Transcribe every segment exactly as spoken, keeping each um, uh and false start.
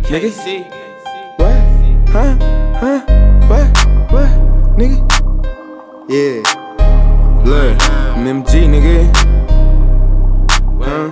nigga. What? Huh? Huh? What? What? Nigga? Yeah. Look, I'm M G, nigga. Huh?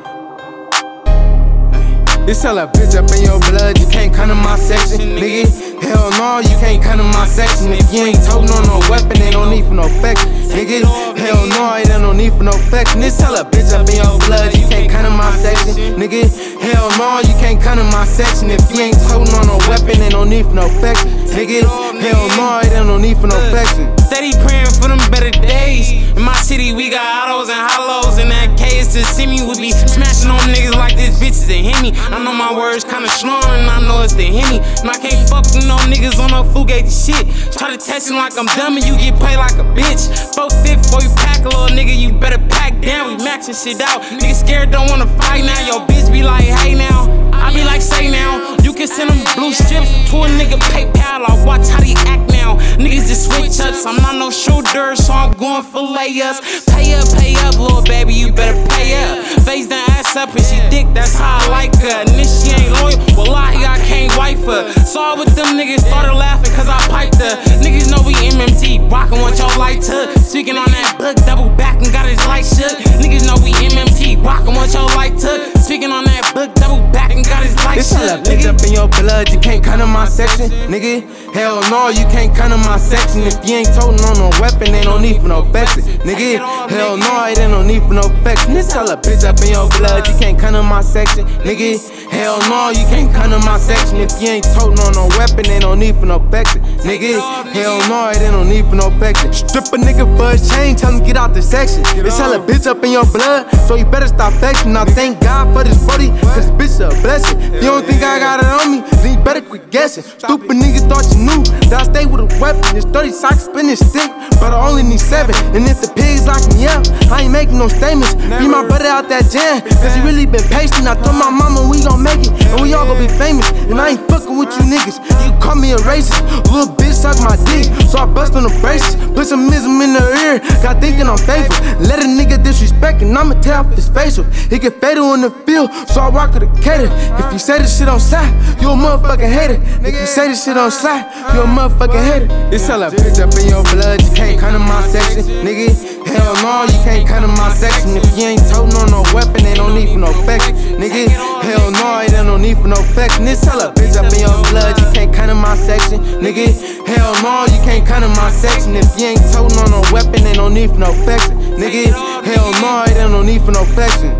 This hella bitch up in your blood, you can't come to my section, nigga. Hell no, you can't come to my section. If you ain't toting on no weapon, ain't no need for no affection, nigga. Hell no, ain't no need for no affection. This hella bitch up in your blood, you can't come to my section, nigga. Hell no, you can't come to my section. If you ain't toting on no weapon, ain't no need for no affection, nigga. Hell no, ain't no need for no affection. Steady praying for them better days. In my city, we got autos and hollows. In that case, to see me, we be smashing on niggas like this bitch is a Henny. I know my words kinda strong, and I know it's the Henny. And I can't fuck with no niggas on no fugazi shit. Try to test me like I'm dumb and you get played like a bitch. Four fifth, boy, you pack a little nigga, you better pack down. We maxing shit out. Niggas scared, don't wanna fight now. Yo, bitch be like, hey now. I be like, say now. You can send them blue strips to a nigga PayPal. I watch how they act now. Niggas just switch ups. I'm not no shooter, so I'm going for layups. Pay up, pay up, little baby, you better pay up. Face the ass up and she dick, that's how I like her. And if she ain't loyal, well, lie, I can't wife her. Saw with them niggas, started laughing cause I piped her. Niggas know we M M T, rockin' what your light took. Speaking on that book, double back and got his light shook. Niggas know we M M T, rockin' what your light took. Speaking on that book, double back and got his light shook. This hella bitch up in your blood, you can't come to my section, nigga. Hell no, you can't come to my section. If you ain't toting on no weapon, ain't no need for no affection, nigga. Hell no, it ain't no need for no affection. This hella bitch up in your blood, you can't come to my section, nigga. Hell no, you can't come to my section. If you ain't toting on no weapon, ain't no need for no affection, nigga. Hell no, it ain't no need for no affection. Strip a nigga for his chain, tell him get out the section. This hella bitch up in your blood, so you better stop flexing. I thank God for this body, cause bitch a blessing. If you don't think I got it on me, then you better quit guessing. Stupid niggas thought you knew that I stay with a weapon. It's thirty socks, spinning stick, but I only need seven. And if the pigs lock me up, I ain't making no statements. Be my brother out that jam, cause he really been patient. I told my mama we gon' make it, and we all gon' be famous. And I ain't fucking with you niggas, you call me a racist. Little bitch suck my dick, so I bust on the braces. Put some mism in her ear, got thinking I'm faithful. Let a nigga disrespect, and I'ma tear off his facial. He get fatal in the field, so I walk with a cater. If you say this shit on side, you a motherfucking hater. If you say this shit on slide, you a motherfucking hater. This hella bitch up in your blood, you can't come to my section, nigga. Hell no, you can't come to my section. If you ain't toting on no weapon, ain't no need for no affection, nigga. Hell no, it ain't no need for no affection. This hella bitch up in your blood, you can't come to my section, nigga. Hell no, you can't come to my section. If you ain't toting on no weapon, ain't no need for no affection, nigga. Hell no, it ain't no need for no affection.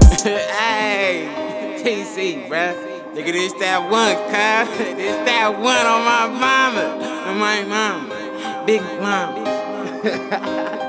Hey, T C, bruh. Nigga, this that one, cuz. This that one on my mama. On my mama. Big mama.